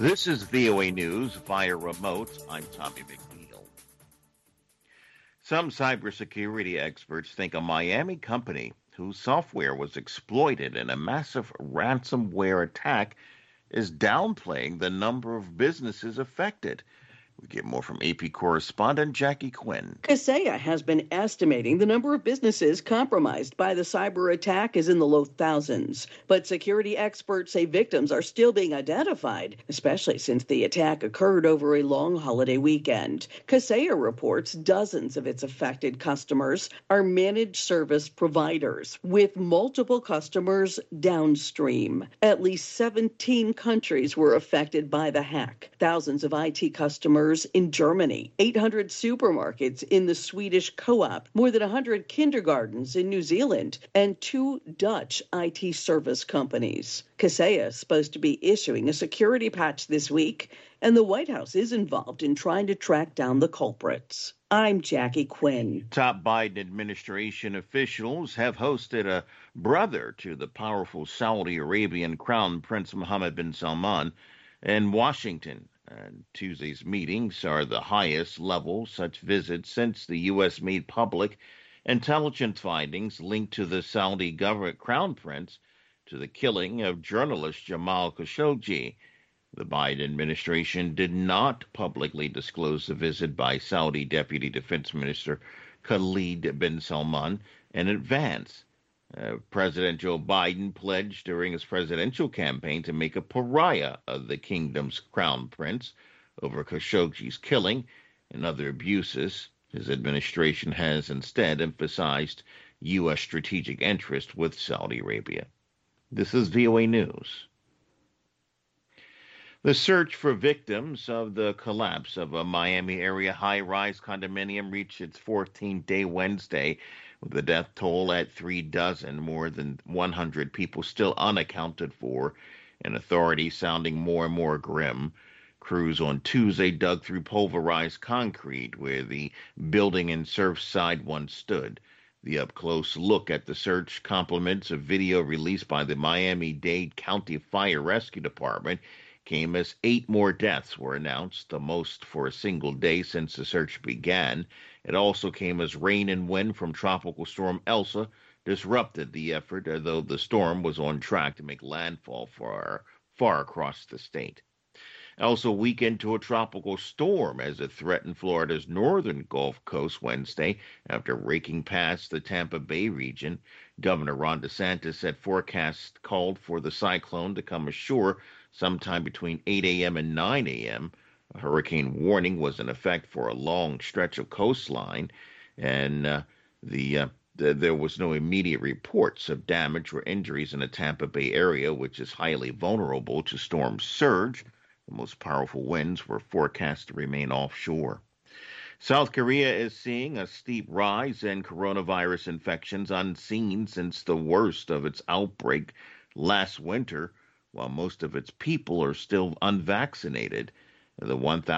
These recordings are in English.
This is VOA News via remote. I'm Tommy McNeil. Some cybersecurity experts think a Miami company whose software was exploited in a massive ransomware attack is downplaying the number of businesses affected. We get more from AP correspondent Jackie Quinn. Kaseya has been estimating the number of businesses compromised by the cyber attack is in the low thousands. But security experts say victims are still being identified, especially since the attack occurred over a long holiday weekend. Kaseya reports dozens of its affected customers are managed service providers, with multiple customers downstream. At least 17 countries were affected by the hack. Thousands of IT customers in Germany, 800 supermarkets in the Swedish co-op, more than 100 kindergartens in New Zealand, and 2 Dutch IT service companies. Kaseya is supposed to be issuing a security patch this week, and the White House is involved in trying to track down the culprits. I'm Jackie Quinn. Top Biden administration officials have hosted a brother to the powerful Saudi Arabian Crown Prince Mohammed bin Salman in Washington. Tuesday's meetings are the highest level such visits since the U.S. made public intelligence findings linked to the Saudi government crown prince to the killing of journalist Jamal Khashoggi. The Biden administration did not publicly disclose the visit by Saudi Deputy Defense Minister Khalid bin Salman in advance. President Joe Biden pledged during his presidential campaign to make a pariah of the kingdom's crown prince over Khashoggi's killing and other abuses. His administration has instead emphasized U.S. strategic interest with Saudi Arabia. This is VOA News. The search for victims of the collapse of a Miami area high-rise condominium reached its 14th day Wednesday, with the death toll at 36, more than 100 people still unaccounted for, and authorities sounding more and more grim. Crews on Tuesday dug through pulverized concrete where the building in Surfside once stood. The up-close look at the search complements a video released by the Miami-Dade County Fire Rescue Department came as 8 more deaths were announced, the most for a single day since the search began. It also came as rain and wind from Tropical Storm Elsa disrupted the effort, although the storm was on track to make landfall far across the state. Elsa weakened to a tropical storm as it threatened Florida's northern Gulf Coast Wednesday after raking past the Tampa Bay region. Governor Ron DeSantis said forecasts called for the cyclone to come ashore sometime between 8 a.m. and 9 a.m. A hurricane warning was in effect for a long stretch of coastline, and there was no immediate reports of damage or injuries in the Tampa Bay area, which is highly vulnerable to storm surge. The most powerful winds were forecast to remain offshore. South Korea is seeing a steep rise in coronavirus infections unseen since the worst of its outbreak last winter, while most of its people are still unvaccinated. The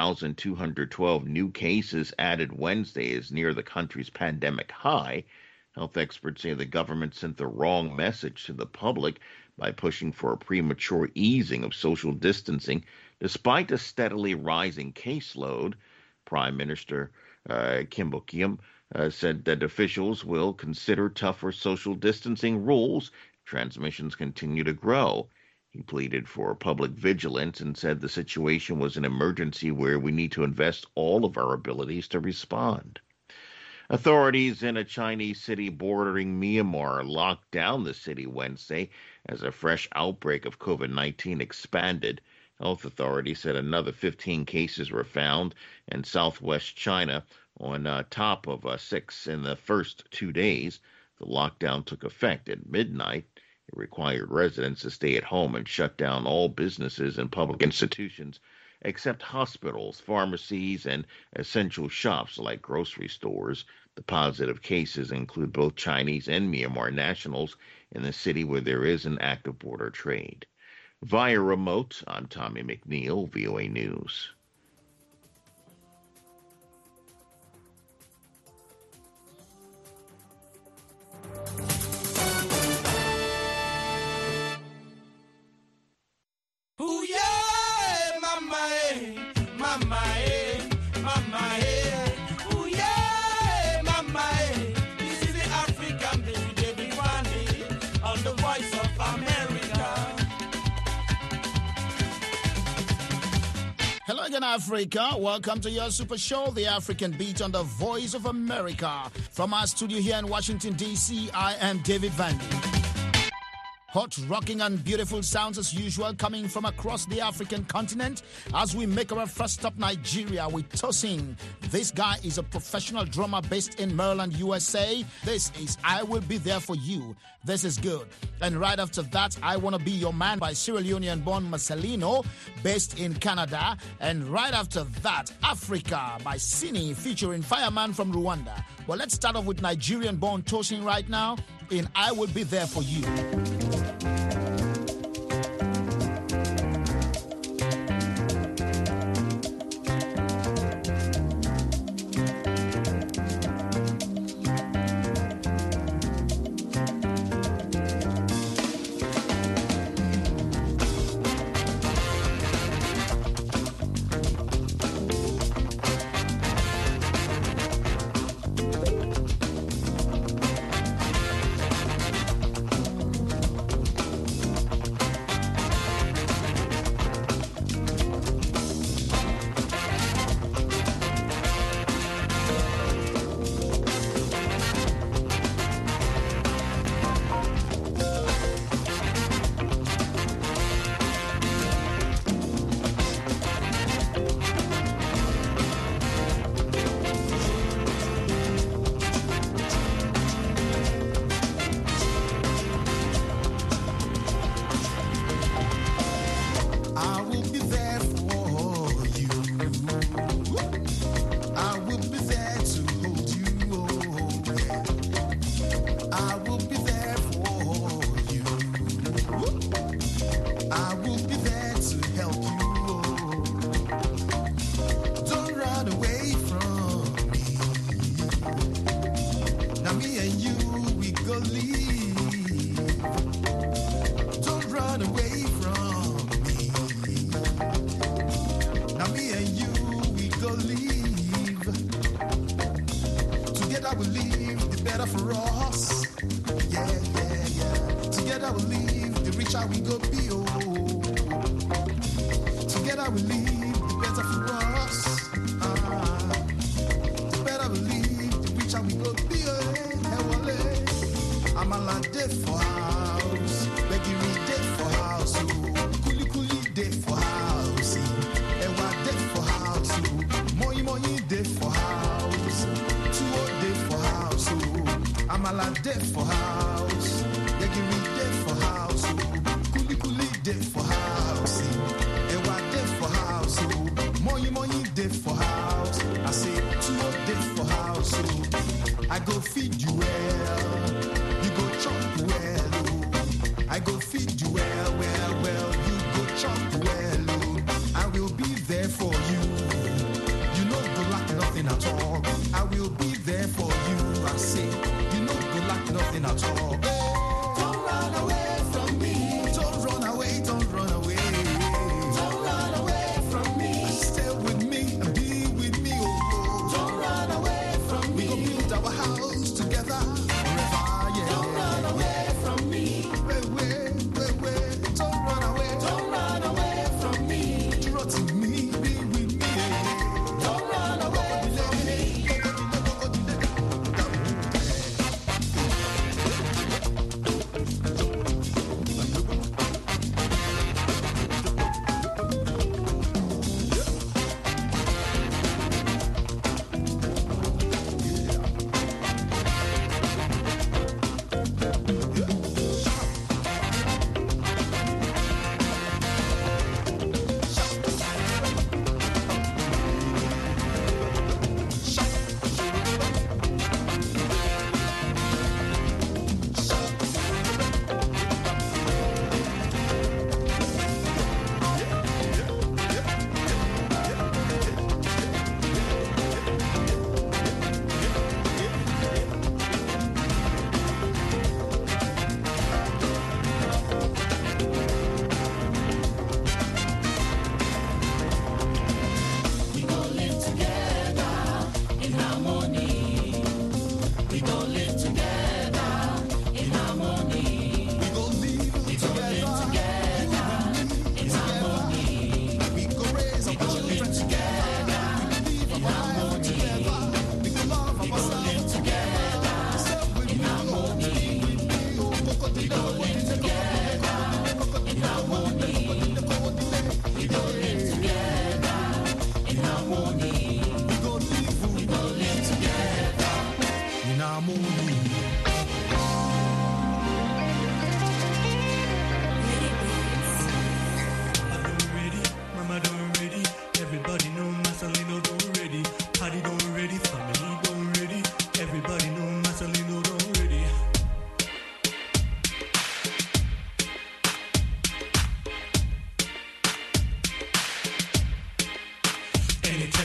1,212 new cases added Wednesday is near the country's pandemic high. Health experts say the government sent the wrong message to the public by pushing for a premature easing of social distancing despite a steadily rising caseload. Prime Minister Kim Bok-yeom said that officials will consider tougher social distancing rules if transmissions continue to grow. He pleaded for public vigilance and said the situation was an emergency where we need to invest all of our abilities to respond. Authorities in a Chinese city bordering Myanmar locked down the city Wednesday as a fresh outbreak of COVID-19 expanded. Health authorities said another 15 cases were found in southwest China on top of 6 in the first 2 days. The lockdown took effect at midnight. It required residents to stay at home and shut down all businesses and public institutions except hospitals, pharmacies, and essential shops like grocery stores. The positive cases include both Chinese and Myanmar nationals in the city where there is an active border trade. Via remote, I'm Tommy McNeil, VOA News. again, Africa. Welcome to your super show, The African Beat on the Voice of America. From our studio here in Washington, D.C., I am David Vandy. Hot, rocking and beautiful sounds as usual coming from across the African continent as we make our first stop Nigeria with Tosin. This guy is a professional drummer based in Maryland, USA. This is I Will Be There For You. This is good. And right after that, I Wanna Be Your Man by Sierra Leonean-born Marcelino, based in Canada. And right after that, Africa by Sini featuring Fireman from Rwanda. Well, let's start off with Nigerian-born Tosin right now in I Will Be There For You.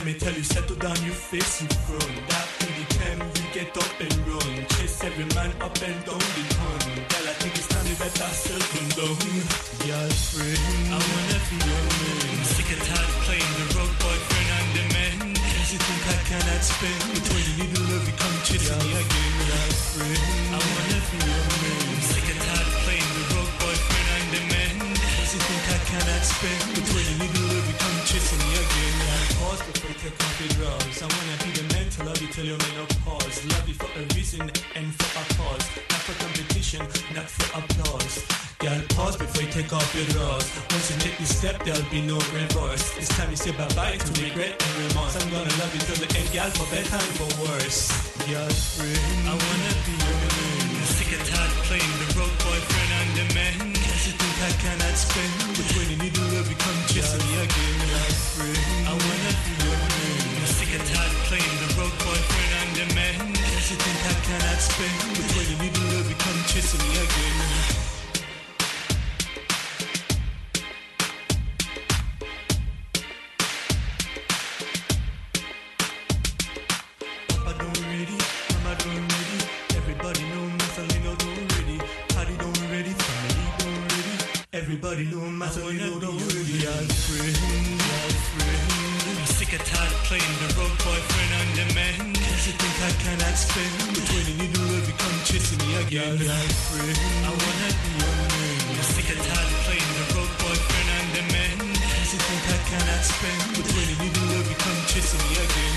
me tell you, settle down, you face in front. That anytime you get up and run, chase every man up and down the town. Girl, I think it's time you better settle down. Girlfriend, I wanna be your man. I'm sick and tired of playing the road boyfriend and the man. Cause you think I cannot spend, but when you need love, you come chasing me again. Girlfriend, I wanna be your man. I'm sick and tired of playing the road boyfriend and the man. Cause you think I cannot spend, but when you need love, you come chasing me again. Pause before you take off your drawers. I wanna be the man to love you till you're menopause. Love you for a reason and for a cause. Not for competition, not for applause. Girl, pause before you take off your drawers. Once you take this step, there'll be no reverse. It's time you say bye-bye to regret and remorse. I'm gonna love you till the end, girl, for better and for worse. Girlfriend, I wanna be your man. I'm sick and tired of playing the road boyfriend and the man. Cause you think I cannot spend, but when you need love, you come chasing me again. Girlfriend, I wanna be your man. I'm sick and tired of playing the road boyfriend and the man. Cause you think I cannot spend, but when you need love, you come chasing me again. Everybody know Masolino don't really girlfriend. I'm sick and tired of playing the road boyfriend and the man. Cause you think I cannot spend, but when you need love, you come chasing me again. Girlfriend, I wanna be your man. I'm sick and tired of playing the road boyfriend and the man. Cause you think I cannot spend, but when you need love, you come chasing me again.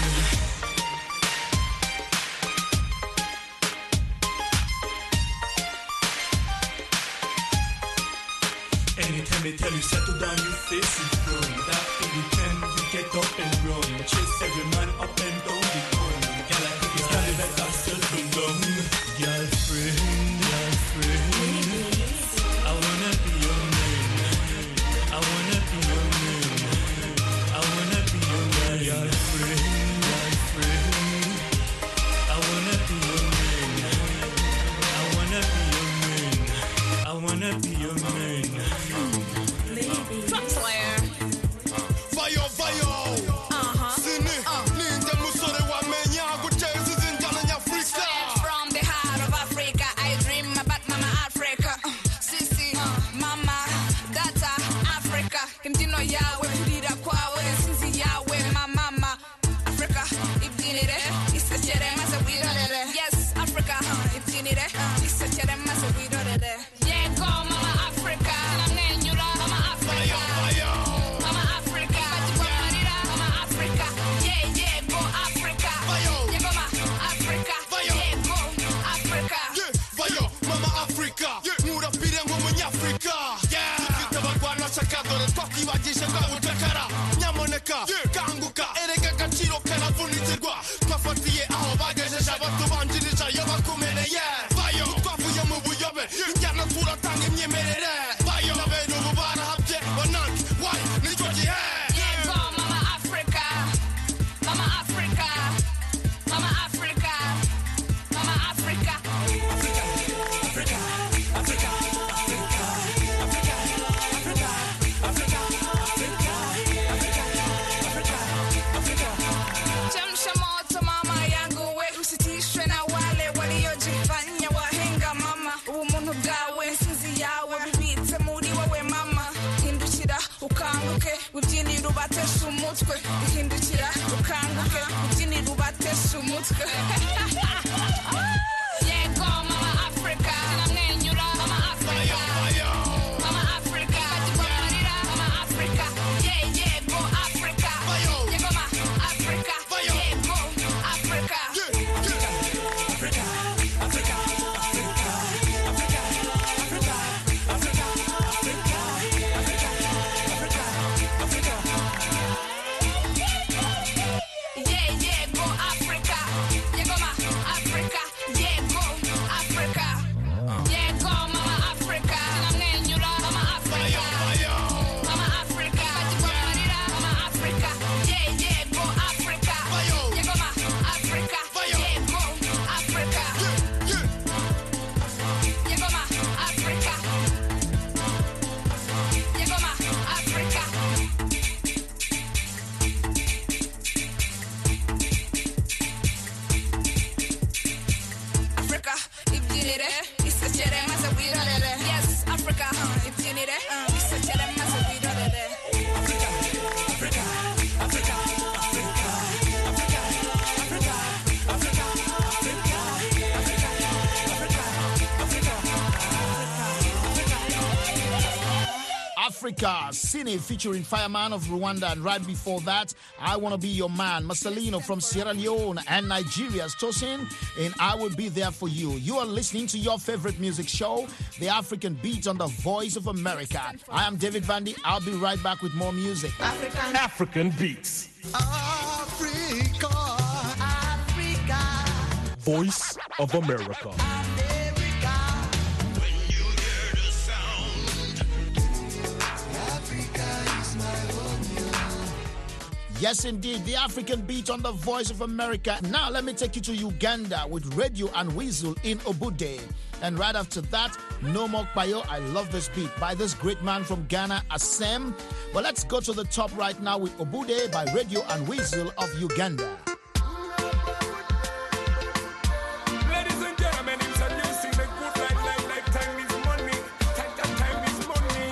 Anytime they tell you settle down, you face in front. That anytime you get up and run, chase every man up and down the pond. Girl, I think it's time you better settle down. Girlfriend, I wanna be your man. I wanna be your man. I wanna be your man. Girlfriend, I wanna be your man. I wanna be your man. I wanna be your man. Fuck Slayer. Fire, fire. Sini, ninja musore wa menya guchezi zinjana Africa. From the heart of Africa, I dream about Mama Africa. Sisi, Mama, Data, Africa. Imdino yawe, kudira kwawe, sinzi yawe, mama. Africa, ibdinire, isachere masa widorere. Yes, Africa, ibdinire, isachere masa widorere. Yeah, go Mama Africa. Namnenyura, Mama Africa. Mama Africa. Batiwamarira, Mama Africa. Yeah, go Africa. Yeah, go Mama Africa. Yeah, go Africa. Yeah, fire, Mama Africa. Mura pirengo munyafrika. Tukita bagwana shakadore twakibagije kwa utakara. Nyamoneka, kanguka, erega gaciro karavunitirwa. Twafatiye aho bagejeje abatubanjirije yo bakumeneye. Fire, twavuye mu buyobe. Njyana turatanga imyemerere. Fire, nabera ubu barahabye banange. Why? Nicyo gihe. Yeah, go Mama Africa. Mama Africa. Mama Africa. Mama Africa. Chemsha moto mama yangu we, usitishwe na wale waliojifanya wahenga mama. Umuntu bwawe sinzi yawe bibitse muri wowe mama. Hindukira ukanguke ubyinira ubatesha umutwe. Hindukira ukanguke ubyinira ubatesha umutwe. Yeah, go Mama Africa. Namwenyura Mama Africa. Mama Africa. Batiwamarira Mama Africa. Yeah, go Africa. Yeah, go Mama Africa. Yeah, go Africa. Yeah, go Africa. Yeah, go Mama Africa, Cine featuring Fireman of Rwanda, and right before that, I Wanna Be Your Man, Marcelino from Sierra Leone, and Nigeria's Tosin in I Will Be There For You. You are listening to your favorite music show, The African Beat on the Voice of America. I am David Vandy. I'll be right back with more music. African Beats. Africa. Voice of America. When you hear the sound, Africa is my home. Yes, indeed, the African Beat on the Voice of America. Now, let me take you to Uganda with Radio and Weasel in Obude. And right after that, No More Payo. I love this beat by this great man from Ghana, Asem. But let's go to the top right now with Obude by Radio and Weasel of Uganda. Ladies and gentlemen, introducing the good life, time is money. Time is money.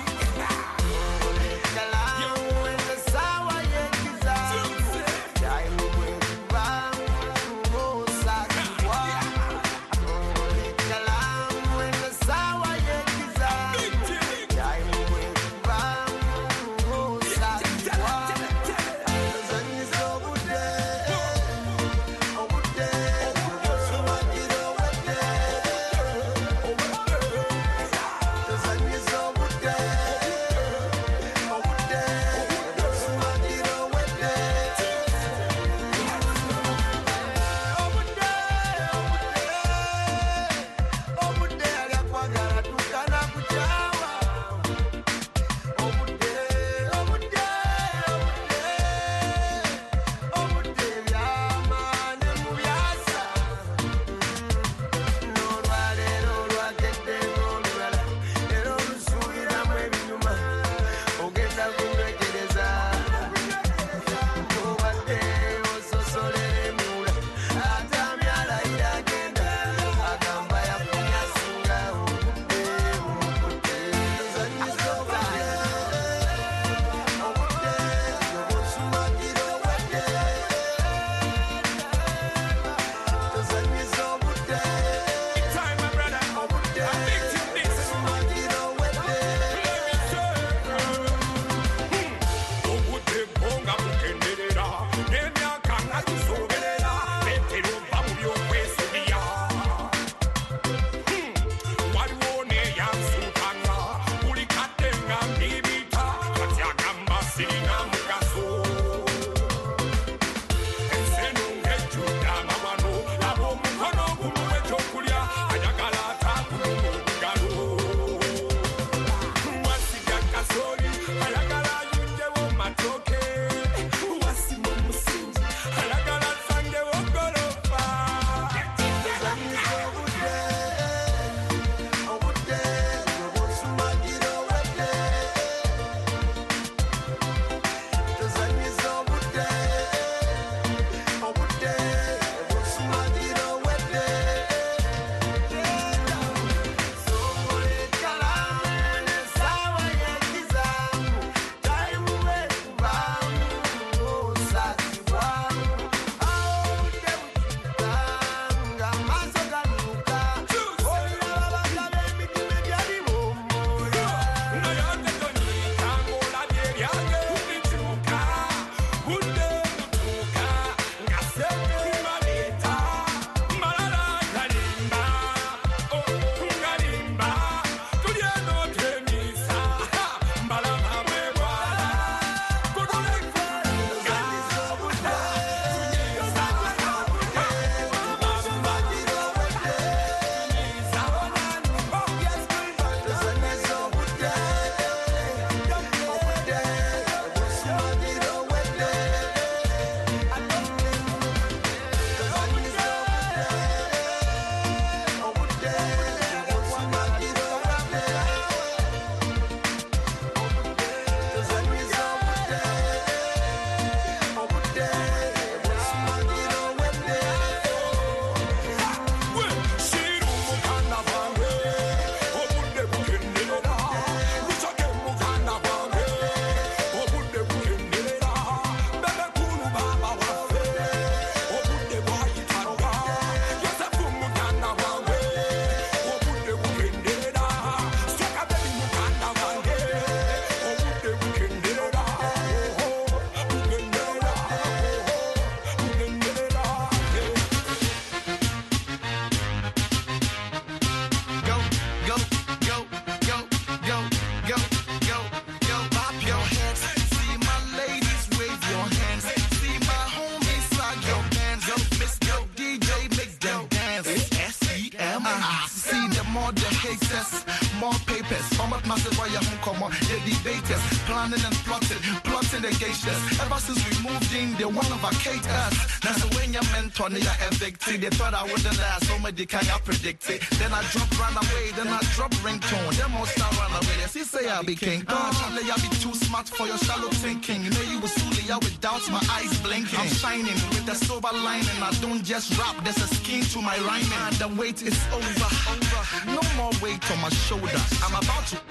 more papers. Some of massive why you come on, yeah, debaters, planning and plotting against us. Ever since we moved in, they want to vacate us. Now so when your mentor, they are evicted. They thought I wouldn't last, so many can I predict it. Then I drop run away, then I drop ringtone. Them all start run away. They say I be king. Charlie, I be too smart for your shallow thinking. You know you was fooling, I without my eyes blinking. I'm shining with a silver lining. I don't just rap, there's a scheme to my rhyming. And the wait is over. No more weight on my shoulder. I'm about to.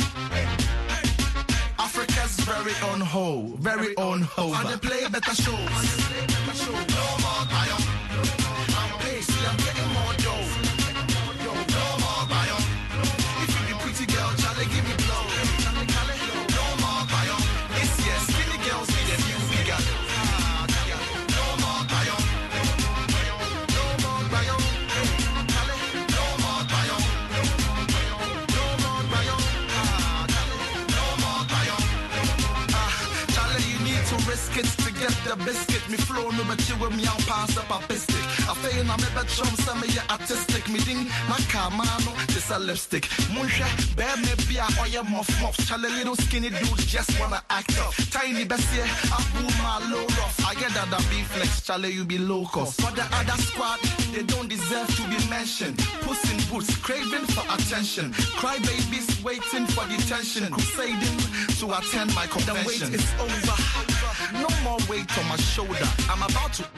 Africa's very on hold, very on hold. And they play better shows. No more lion. I'm pacey, I'm getting more dough. No more lion. If you be pretty girl, Charlie, give me blow. No more lion. This year, skinny girls need a new figure. No more lion. No more lion. No more lion. No more lion. No more lion. Charlie, you need to risk it to get the biscuit. Me flow no but you with me I'll pass up a biscuit. I feel I'm a bit chum some me artistic. Me ding my camano, this a lipstick. Munsha, bad me be a oil muff. Charlie little skinny dudes just wanna act up. Tiny bessie, I pull my load off. I get that be flex, Charlie you be low cost. For the other squad, they don't deserve to be mentioned. Puss in boots, craving for attention. Cry babies waiting for detention. Crusading to attend my convention. The wait is over. No more weight on my shoulder. I'm about to.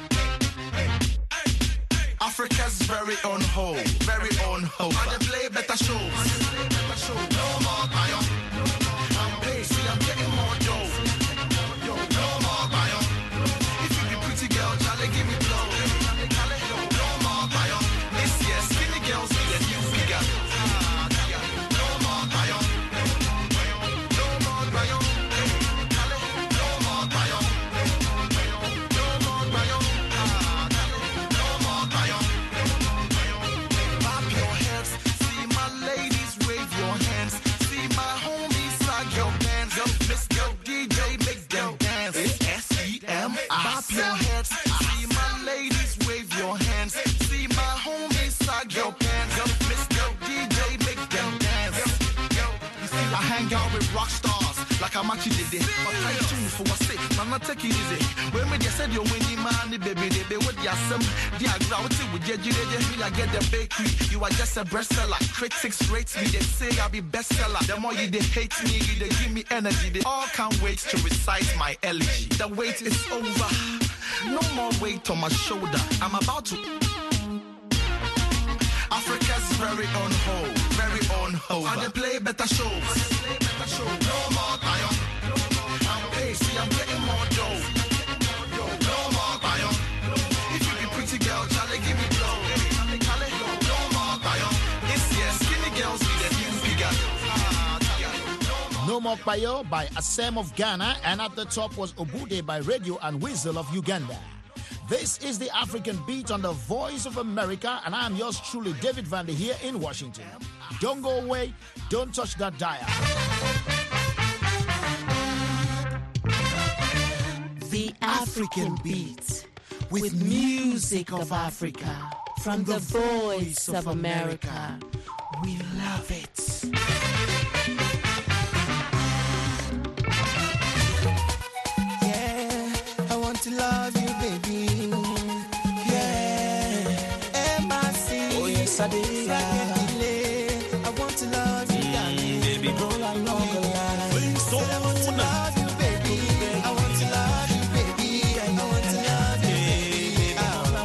Africa's very on hold, very on hold. And they play better shows. No more lion. I'm pacey, I'm getting more dough. No more lion. If you be pretty girl, Charlie, give me blow. No more lion. This year, skinny girls need a new figure. No more lion. No more lion. No more lion. No more lion. No more lion. Clap your hands, see my ladies wave your hands, see my homies sag your pants, Miss Girl DJ make them dance. It's SEM. Clap your hands, see my ladies wave your hands, see my homies sag your pants, Miss Girl DJ make them dance. You see, I hang out with rock stars like I'm actually did it. But I tune for what's it, man, I take it easy. When me just said you're winning money, baby, they with the some, the gravity with you, I get the bakery. You are just a bestseller. Critics rate me, they say I'll be bestseller. The more you they hate me, they give me energy. They all can't wait to recite my elegy. The wait is over. No more weight on my shoulder. I'm about to. Africa's very on hold, very on hold. And they play better shows. No more lion. I'm pacey, I'm getting more dough. No more lion. If you be pretty girl, Charlie, give me blow. No more lion. This year, skinny girls need a new figure. No More Payo by Asem of Ghana, and at the top was Obude by Radio and Weasel of Uganda. This is the African Beat on the Voice of America, and I'm yours truly, David Vandy, here in Washington. Don't go away, don't touch that dial. The African Beat, with music of Africa, from the Voice of America. We love it. Yeah, I want to love you, baby. Yeah, M.I.C. Oh, yes, I did. I want to love you, darling. Baby, roll along the line. So I want to love you, baby. I want to love you, baby. I want to love you, baby. I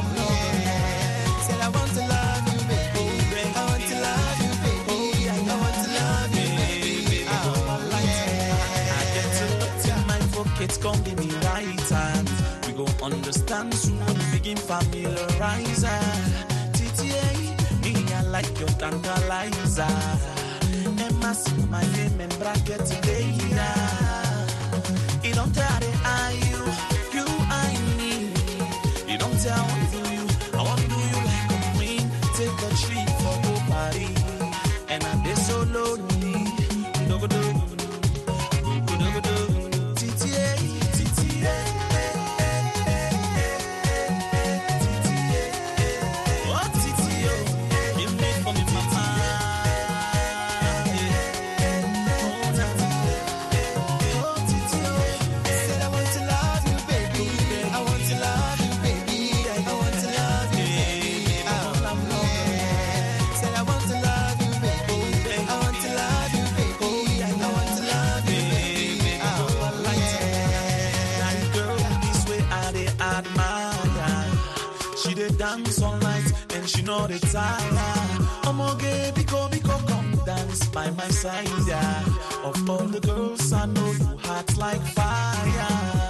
want to love you, baby. I want to love you, baby. I want to love you, baby. I get to look in my pockets, come give me right time. We go understand soon when we begin familiarize. TTA, me I like your tantalizer. Emma, see my name and bracket today. You don't tell the I you I me. You don't tell I want to do you. I want to do you like a queen. Take a trip for the party, and I'm there so lonely. No go do. dance all night and she know the time. Omoge, biko, come dance by my side. Yeah. Of all the girls, I know you hot like fire.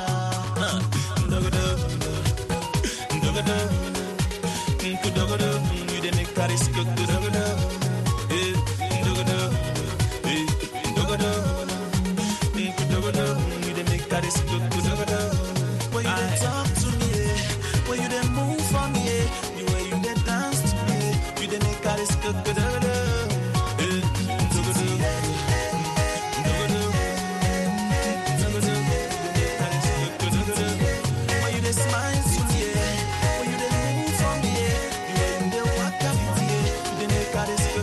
You dey make Paris go. You dey make Paris go. When you dey talk to me, when you dey move for me, the way you dey dance to me, you dey make Paris go. When you dey smile to me, when you dey move for me, the way you dey walk up to me, you dey make Paris go.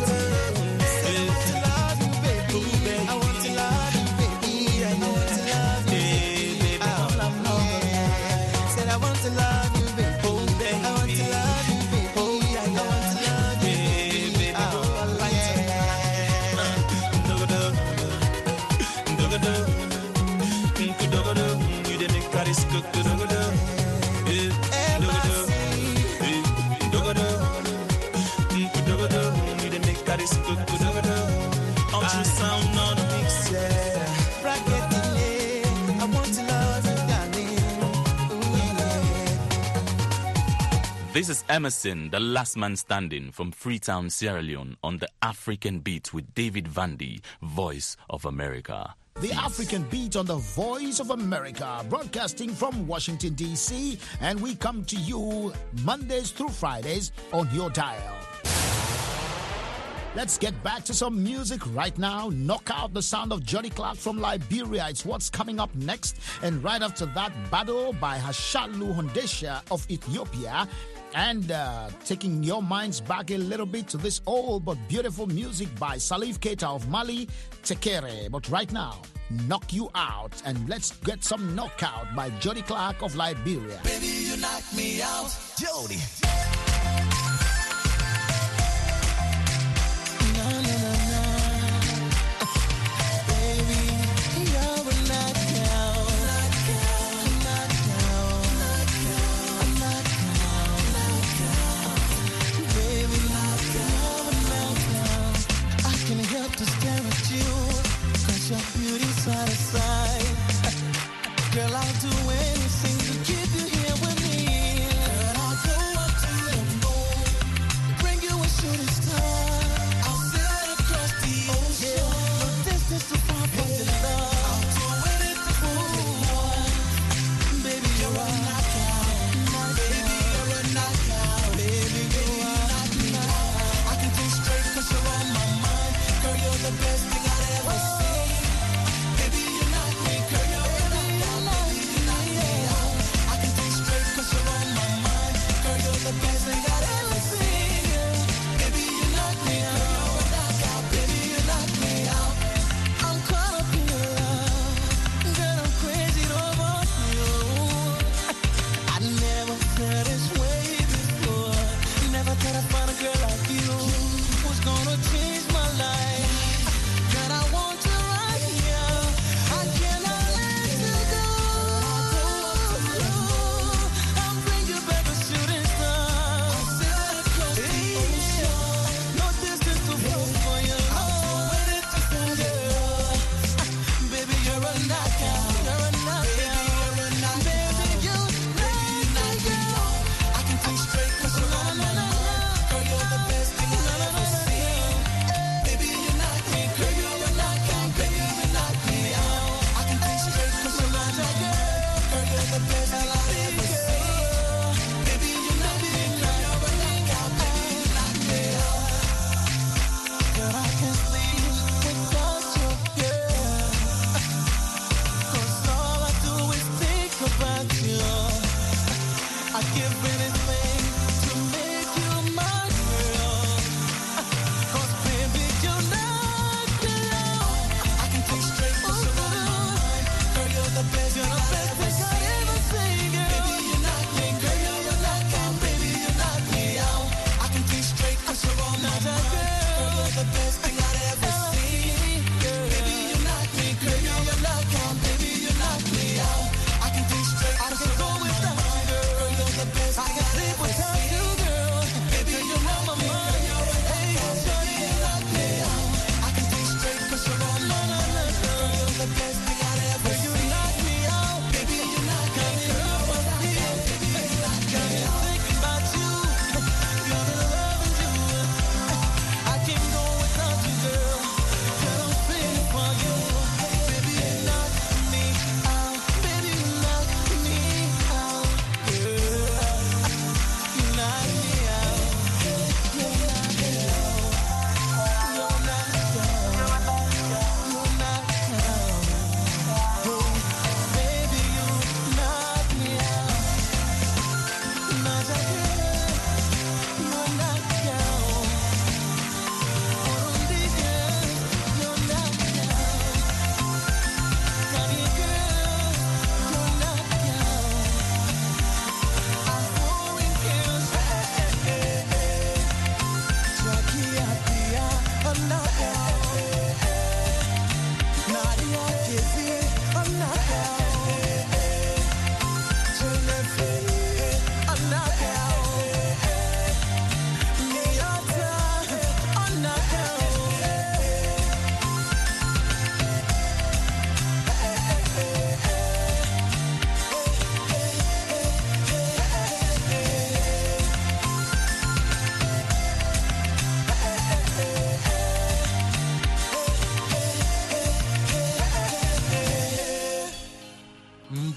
I want to love you, baby. I want to love you, baby. I want to love you, baby. Said I want to love you, baby. I want to love you, baby. I want to love you, baby. I like you dey make Paris go. You dey make Paris go. Ultrasound on the mix, yeah. Bracket delay. I want to love you, darling. Ooh, yeah. This is Emerson, the last man standing from Freetown, Sierra Leone, on the African Beat with David Vandy, Voice of America. The African Beat on the Voice of America, broadcasting from Washington, D.C., and we come to you Mondays through Fridays on your dial. Let's get back to some music right now. Knock out the sound of Johnny Clark from Liberia. It's what's coming up next. And right after that, Battle by Hashalu Hondesha of Ethiopia. And taking your minds back a little bit to this old but beautiful music by Salif Keita of Mali, Tekere. But right now, Knock You Out. And let's get some knockout by Johnny Clark of Liberia. Baby, you knock me out, Jody. Your beauty side to side. Girl, I'll do anything to keep you here with me. Girl, I'll go up to the moon, bring you a shooting star. I'll sail across the ocean, no distance too far from the love. I'll do anything for you. Baby, you're a knockout. Baby, you're a knockout. Baby, you knock me out. I can think straight 'cause you're on my mind. Girl, you're the best thing I've ever seen.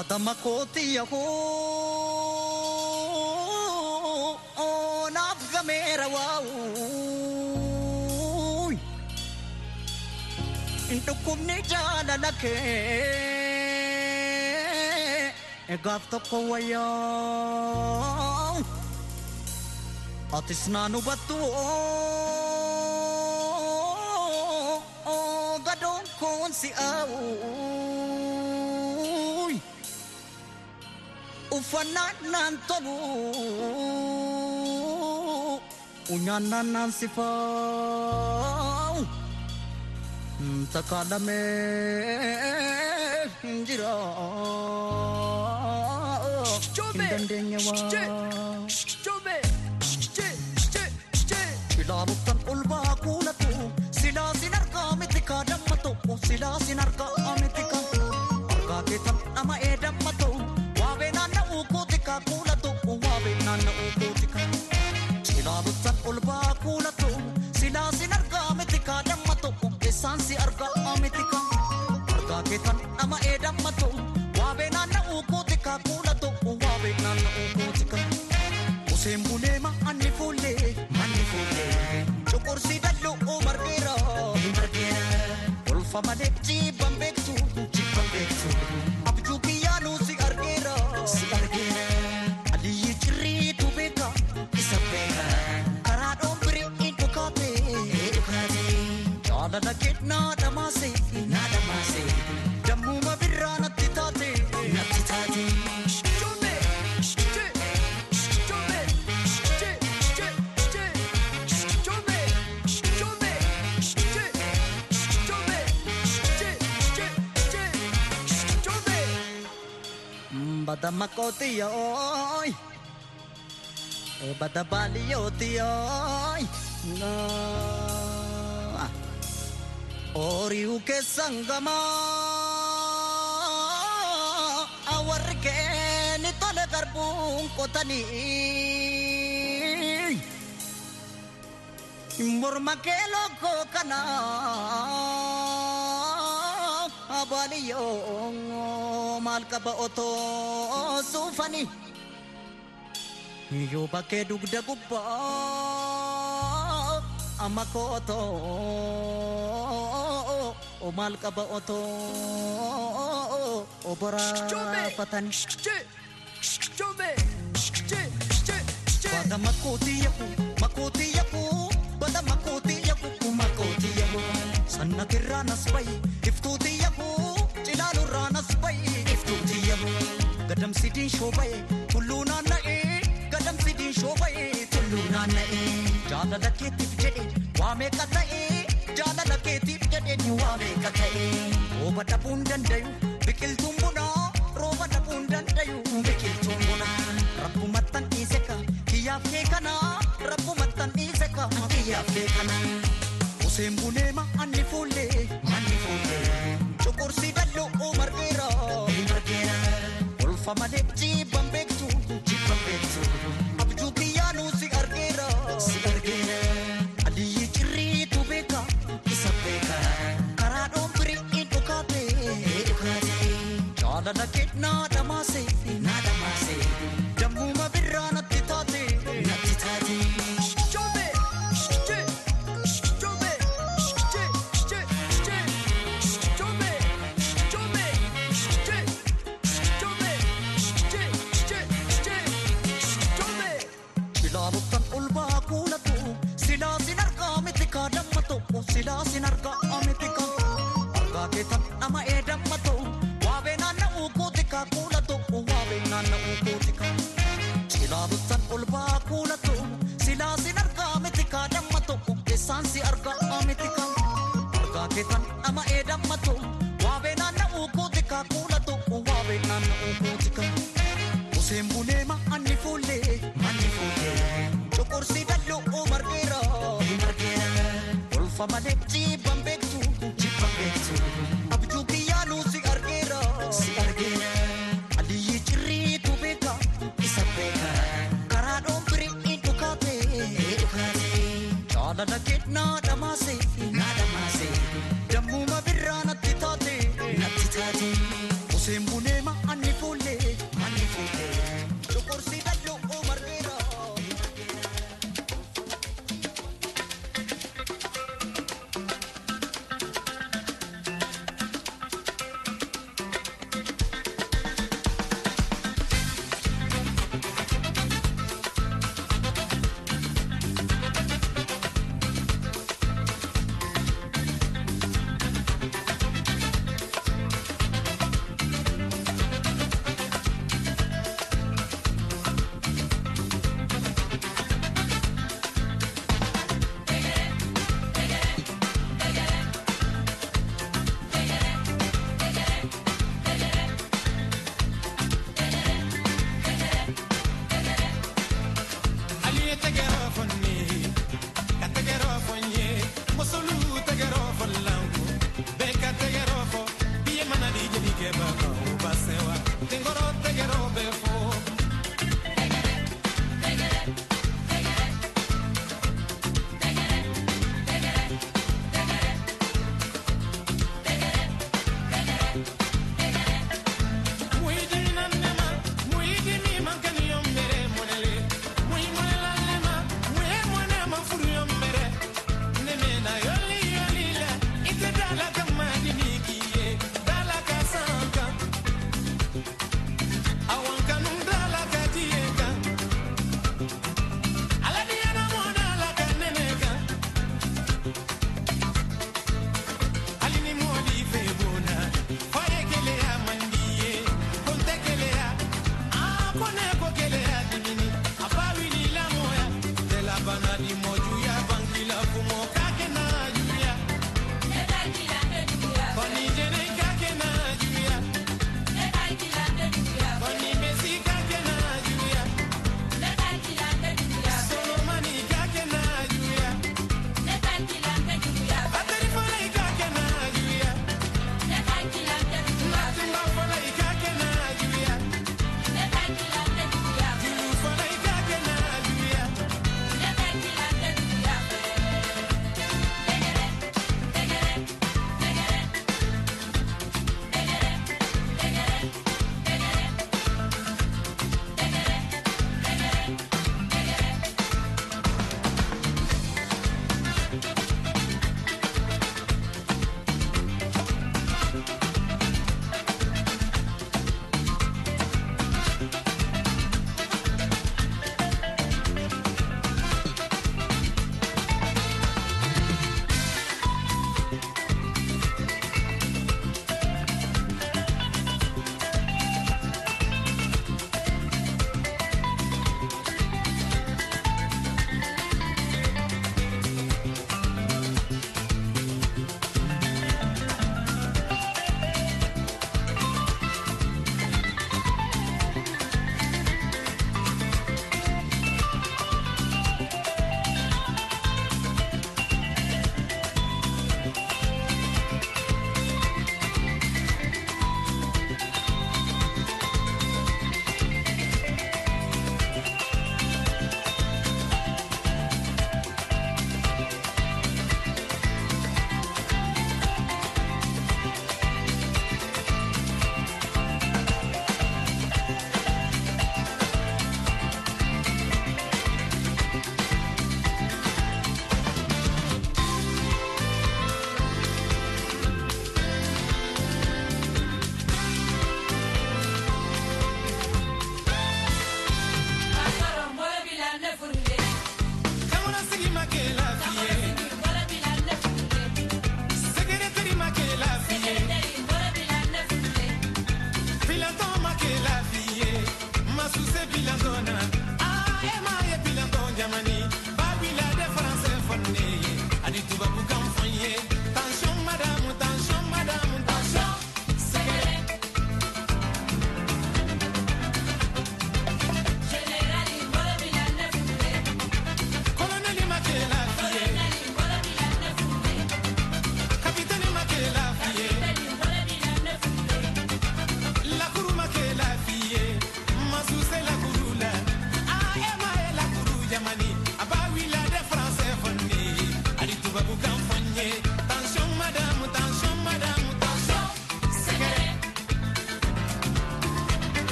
Batamakoti yaho naaf gameera waa'u dhukkubni jaalala kee gaaf tokko wayyaa atis naan hubattu gadoon koon si aa'u uffannaan naan tolu unyaannaan naan sifaa'u takaalamee jira hin dandeenye waa ilaaluttan ol baa kuulatu silaa sin argaa miti kaa dammato silaa sin argaa miti kaa argaa keetan nama ee dammato waabe naanna'uu kootika kuulatu waabe naanna'uu kootika ilaaluttan ol baa kuulatu silaa sin argaa miti kaa dammato eessaan si argaa miti kaa argaa keetan nama ee dammato waabe naanna'uu kootika kuulatu waabe naanna'uu kootika Useen bulee manni fuullee Cuqursi dalloo margeera Olfa malee jibban beektu Abjuu kiyyaanuu si argeera Aliyyi cirriitu beeka Karaa dhoombirii hin dhukaate Jaalala kennaa dhamaase Dammuma birraa natti taate Badamakoti yoy badabali yoti yoy ori uke sangama awarke ni tole garbun kotani murma ke loko kana abaliyo malka ba oto sufani yo bakke dugda gubba amako oto o malka ba oto obara patani bada makoti yaku bada makoti yaku sanna kirranas bay iftuti yaku cilalu ranas bay iftuti yaku gadam sidin shobaye kulluna nae gadam sidin shobaye kulluna nae jaalala keetif jedhe waame katae jaalala keetif jedhe ni waame katae rooba dhabuun dandayu biqiltuun bunaa rooba dhabuun dandayu biqiltuun bunaa rabbumattan dhiiseka kiyyaaf kee kana rabbumattan dhiiseka kiyyaaf kee kana Useen bulee manni fuullee Cuqursi dalloo margeera Olfa malee jibban beektu Abjuu kiyyaanuu si argeera Aliyyi cirriitu beeka Karaa dhoombirii hin dhukaate Jaalala kennaa dhamaase Dammuma birraa natti taate Silaa sin argaa miti kaa argaa keetan nama ee dammato waabe naanna'uu kootika kuulatu waabe naanna'uu kootika silaaluttan ol baa kuulatu silaa sin argaa miti kaa dammato eessaan si argaa miti kaa argaa keetan nama ee dammato waabe naanna'uu kootika kuulatu waabe naanna'uu kootika Useen bulee manni fuullee Cuqursi dalloo margeera Olfa malee jibban beektu Abjuu kiyyaanuu si argeera Aliyyi cirriitu beeka Karaa dhoombirii hin dhukaate Jaalala kennaa dhamaase Dammuma birraa natti taate Useen bulee manni fuullee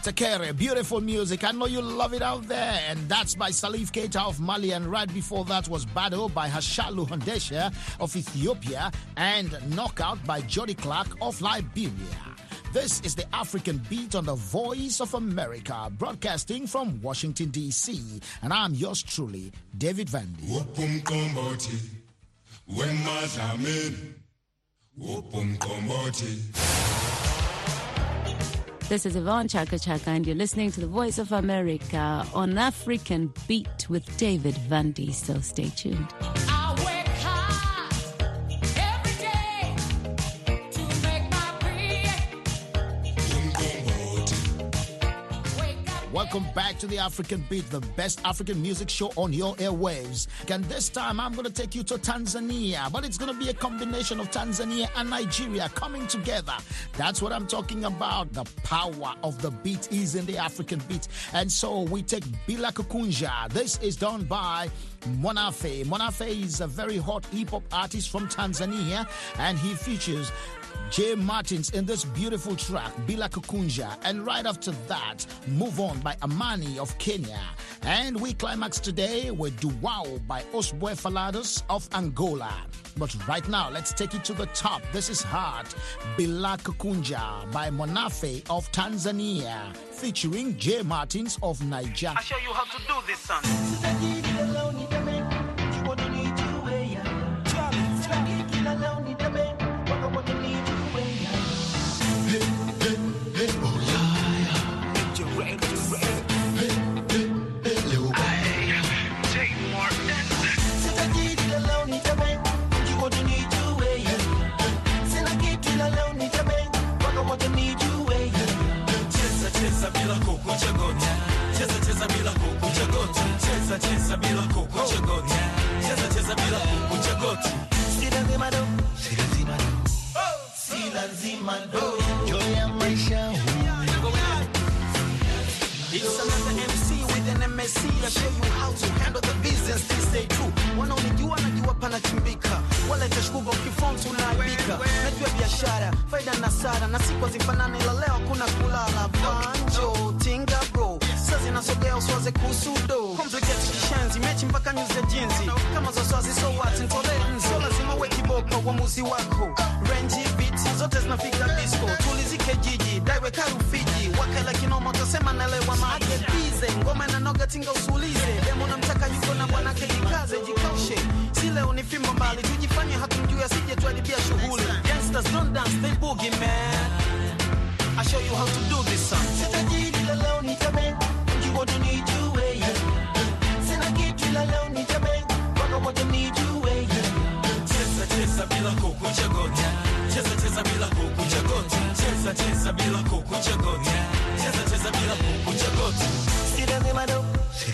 Tekere, beautiful music. I know you love it out there. And that's by Salif Keita of Mali. And right before that was Bado by Hashalu Handesha of Ethiopia. And Knockout by Jody Clark of Liberia. This is the African Beat on the Voice of America, broadcasting from Washington, D.C. And I'm yours truly, David Vandy. This is Yvonne Chaka Chaka, and you're listening to the Voice of America on African Beat with David Vandy. So stay tuned. Welcome back to the African Beat, the best African music show on your airwaves. And this time I'm going to take you to Tanzania, but it's going to be a combination of Tanzania and Nigeria coming together. That's what I'm talking about. The power of the beat is in the African Beat. And so we take Bila Kukunja. This is done by Monafe. Monafe is a very hot hip-hop artist from Tanzania, and he features Jay Martins in this beautiful track, Bila Kukunja. And right after that, Move On by Amani of Kenya. And we climax today with Duwao by Osboy Falados of Angola. But right now, let's take it to the top. This is Heart, Bila Kukunja by Monafe of Tanzania, featuring Jay Martins of Nigeria. I'll show you how to do this, son. Cheza bila kukunja goti. Cheza bila kukunja goti. Si lazima do. Si lazima do. Joy ya maisha. It's another MC with an MSC. I show you how to handle the business. Still stay true. Wanaonijua najua pana chimbika. Wala itashkuba ukifom tunaibika. Najua biashara, faida na sara. Na siku zifanane ila leo kuna kulala. Banjo, tinga bro. Sasa zinasogea uswaze kusudo. Complicated kishenzi, mechi mpaka news ya jinzi. Kama za swazi so what, ntole nzo. Lazima we kiboko uamuzi wako. Range beats, zote zinafika disco. Tulizike jiji, daiwe karufiji. Wakala kinoma utasema nalewa maage bize. Ngoma na noga tinga usulize. Demo na mtaka yuko na bwanake jikaze, jikaushe. Si leo ni fimbo mbali, tujifanye hatumjui asije tuadibia shughuli. Gangsters don't dance, they boogie man. I show you how to do this song. Sitajiri la leo ni tabe. What you need you way, sina kitu ila leo ni tabe. What you need you way. Cheza bila kukunja goti. Cheza bila kukunja goti. Cheza bila kukunja goti. Cheza bila kukunja goti. Si lazima do.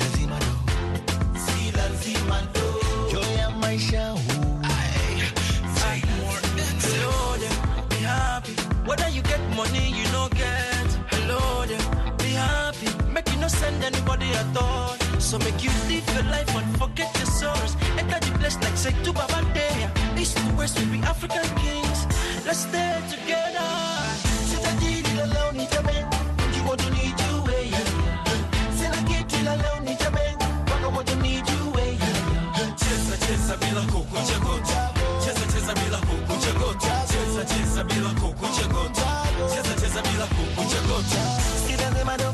Si lazima do. Joy ya maisha huu. Say more than hello there, be happy. Whether you get money, you no get. Hello there, be happy. Make you no send anybody at all. So make you live your life and forget your sorrows. Enter the place like say to Babandea. East to west we be African kings. Let's stay together. Sitajiri la leo ni tabe. What you need you way. Sina kitu la leo ni tabe. What you need you way. Cheza bila kukunja goti. Cheza bila kukunja goti. Cheza bila kukunja goti. Cheza bila kukunja goti. Si lazima do.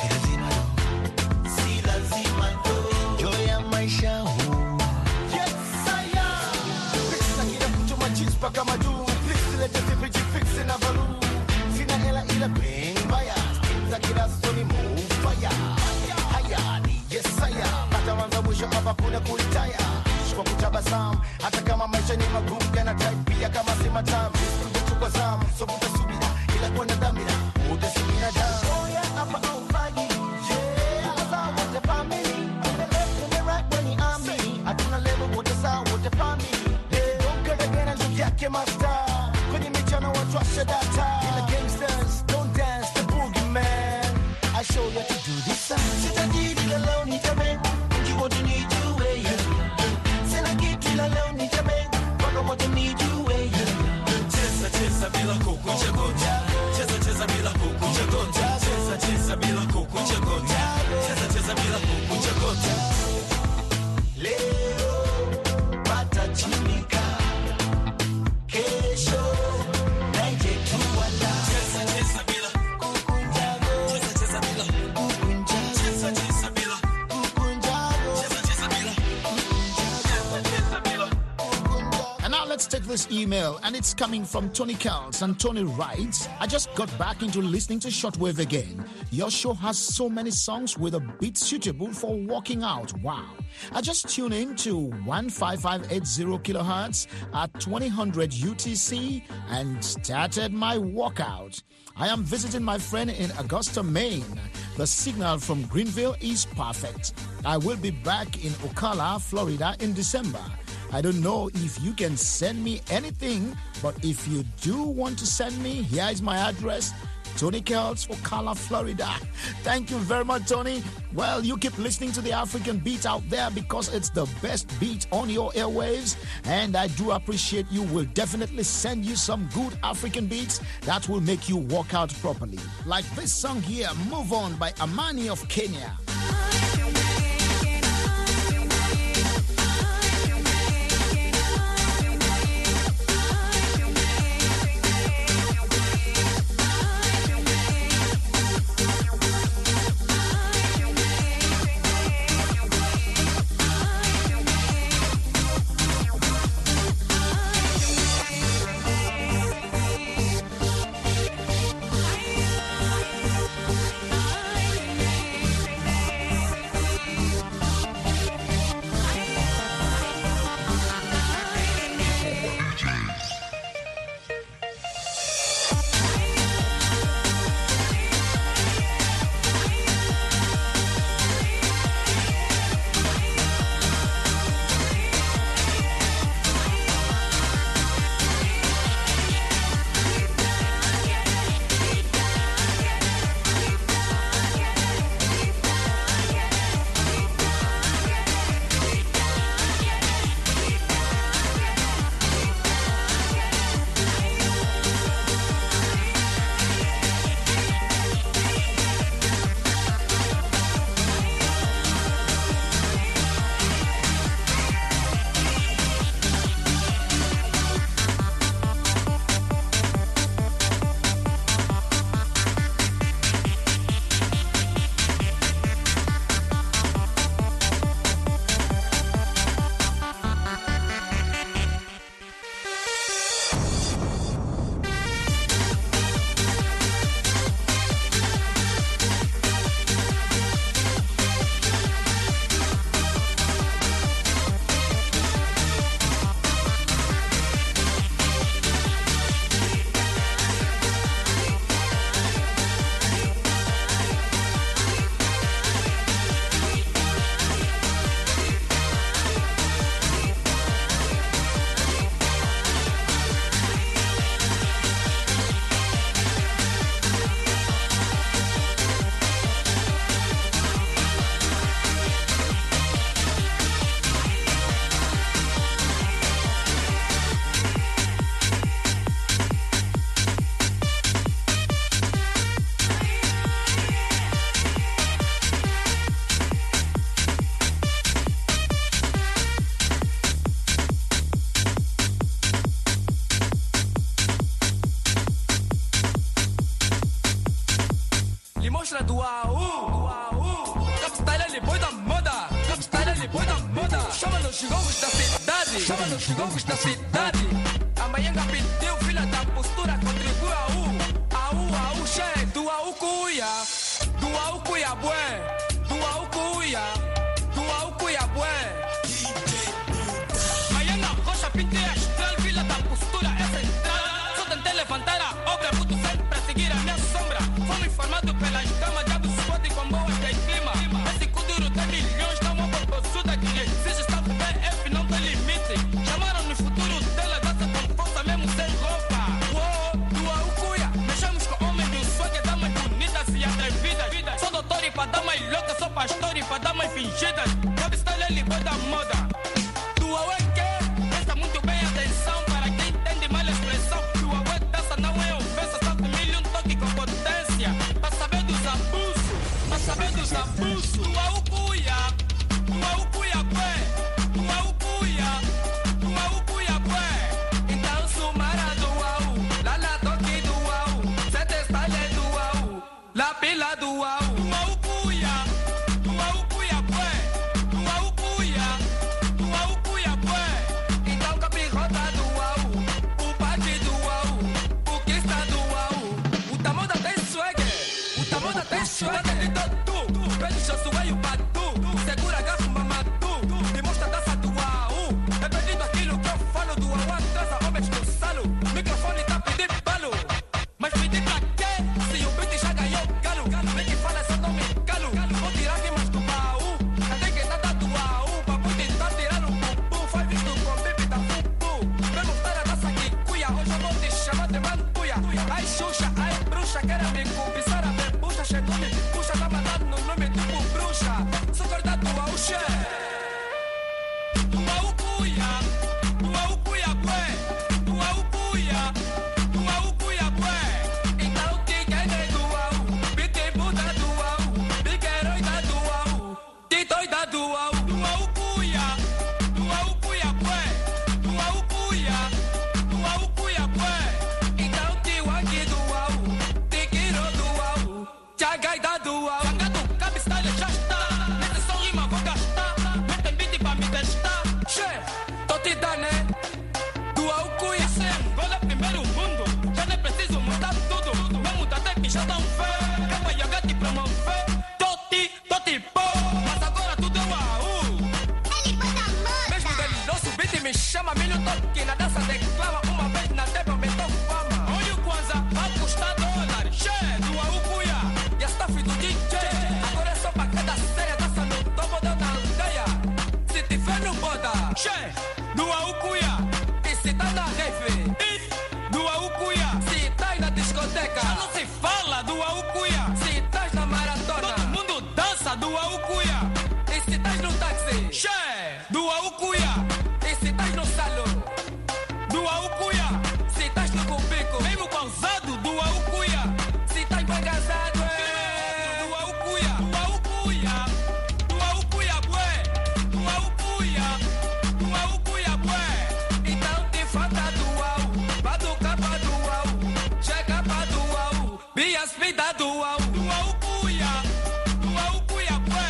Si lazima do. Joy ya maisha huu. Yes, I am. Fix kila kitu majis paka madu. Fix let the fridge fix na balu. Sina hela ila bang baya. Za kila soni move fire. Haya ni yes I am. Hata mwanzo mwisho hapa kuna kulitaya. Kwa kutabasamu hata kama maisha ni magumu yana type pia kama si matamu. Tuko zamu so utasubira ila kwa na dhamira. Utasubira damu. Oh yeah hapa au fagi. Yeah, I want the family. On the left and the right when you are me. Hatuna level what the sound what the family. Hey, don't get again and look yake master. Kwenye michano watu washa data. In the gangsters don't dance the boogie man. I show you to do this song. Sitajiri la leo ni tabe. You what you need you way. Sina kitu la leo ni tabe. What you need you way. Cheza bila kukunja goti. Cheza bila kukunja goti. Cheza bila this email, and it's coming from Tony Kells. And Tony writes, I just got back into listening to Shortwave again. Your show has so many songs with a beat suitable for walking out. Wow. I just tuned in to 15580 kilohertz at 2000 UTC and started my walkout. I am visiting my friend in Augusta, Maine. The signal from Greenville is perfect. I will be back in Ocala, Florida in December. I don't know if you can send me anything, but if you do want to send me, here is my address. Tony Kells, Ocala, Florida. Thank you very much, Tony. Well, you keep listening to the African beat out there because it's the best beat on your airwaves. And I do appreciate you. Will definitely send you some good African beats that will make you walk out properly. Like this song here, Move On by Amani of Kenya. Os gongos da cidade. Amanhã pediu, filha da postura, contribui a U, che, do AU cuia, bué, do AU cuia, bué. Amanhã na rocha pintei a estrela, filha da postura é central. Só tentei levantar a obra, puto sempre pra seguir a minha sombra. Fomos informados pelas camas, diabo spot e com boas de clima. Esse kuduro tem milhões, não uma borbosuda que lhe exige estar com BF, não tem limite. Chamaram-nos futuro dela, dança com força mesmo sem roupa. Uou, do AU cuia, mexemos com homens do swag, damas bonitas e atrevidas. Sou doutor e pra damas loucas, sou pastor e pra damas fingidas. Cabe style é liboi da moda. Do AU é que? Presta muito bem atenção para quem entende mal a expressão. Do AU é dança, não é ofensa, só com milhão toque com potência. Pra saber dos abusos, pra saber dos abusos. Do AU cuia, bué, do AU cuia, bué. Então sumara do AU, lá na toque do AU, sete style do AU, lá pila do AU. Do AU cuia, bué, do AU cuia, bué. Então capirrota do AU, quer me cobiçar a ver puxa, chegou-me, puxa, tá mandando no nome tipo bruxa. Sou corda tua, o che. Tua ucuia, bué. Tua ucuia, bué. Então que quer é tua u, bique buda tua u, bique herói da tua u, titoi da tua u. Tua ucuia, bué. Tua ucuia, bué. Então que waki tua u, tikiro tua u, chagai da tua u. Cagado, cabistale já está, nesse som rima vou gastar, metem beat pra me testar. Che, tô te dando, né? Tua ucuia, Angola primeiro mundo, já nem preciso mudar tudo, mesmo da até que já dão fé, capa e yoga te promover, tô te pô, mas agora tudo é UAU. Ele foi da moda. Mesmo dele nosso beat me chama, milho toque, na dança declama, uma vez na TV aumentou fama. Olha o Kwanza, vai custar dólares, che, tua ucuia, e a staff do DJ, agora é só pra cada série, dança no topo da aldeia, se tiver no boda, che, tua ucuia, e se tá na rave, tua ucuia, se tá na discoteca, já não se fala do ucuia, se tá na maratona, todo mundo dança do ucuia, e se tá no táxi, che, do ucuia, e se tá no salão, do ucuia, se tá no cubico, mesmo causado do ucuia, se tá embagasado, do ucuia, bué, tua ucuia, bué, então te falta do UAU, batuca pra do UAU, chega pra do UAU, bias vida do UAU, tua ucuia, bué,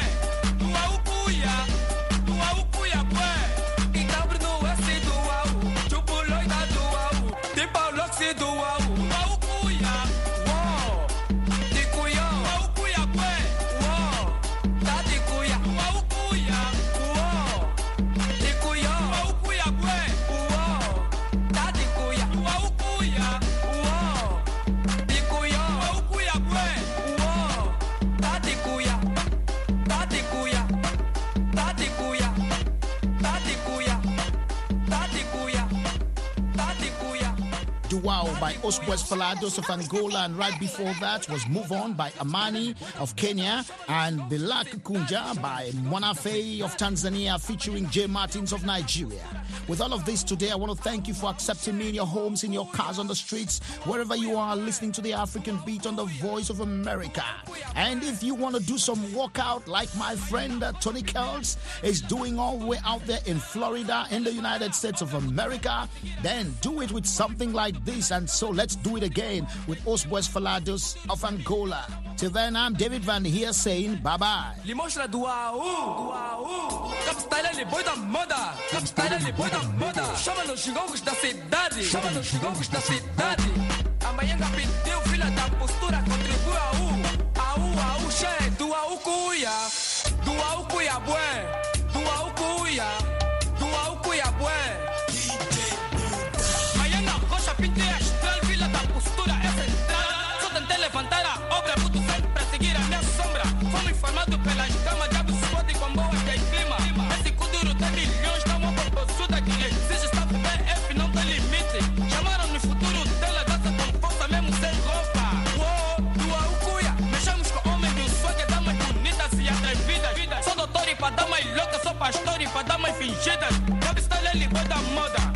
tua ucuia, bué, então Bruno S do UAU, chupuloi da do UAU, tipo Loxi do UAU, tua ucuia, uau, de cuião, tua ucuia, bué, uau, tá de cuia, tua ucuia, uau, de cuião, tua ucuia, bué, uau, tá de cuia, tua ucuia, uau, de cuião, tua ucuia, bué, uau, tá de cuia, tá de cuia, tá de cuia, tá de cuia, tá de cuia, tá de cuia. Duao by Osboes Falados of Angola, and right before that was Move On by Amani of Kenya, and Bilak Kunja by Mwanafe of Tanzania featuring J Martins of Nigeria. With all of this today, I want to thank you for accepting me in your homes, in your cars, on the streets, wherever you are listening to the African Beat on the Voice of America. And if you want to do some workout like my friend Tony Kells is doing all the way out there in Florida in the United States of America, then do it with something like this. And so let's do it again with Osboes Falados of Angola. Till then, I'm David Van here saying bye-bye. Lhe mostra do AU, Capitale ele boi da moda, Capitale ele boi da moda. Chama nos xingongos da cidade, chama nos xingongos da cidade. Amanhã pediu filha da postura, contribui AU, che, do AU cuia, bué, do AU cuia, bué. Amanhã na rocha pintei a estrela, filha da postura é central. Só tentei levantar a obra, puto sempre pra seguir a minha sombra. Fomos informados pelas camas, diabo se pode com boas de clima. Esse Kuduro tem milhões, dá uma propostura que exige estar PF, não tem limite. Chamaram no futuro dela, dança com força mesmo sem roupa. Uou, tua ucuia, mexemos com homens do swag, damas bonitas e atrevidas. Sou doutor e pra damas loucas, sou pastor e pra damas fingidas. Cabe está ele, boi da moda.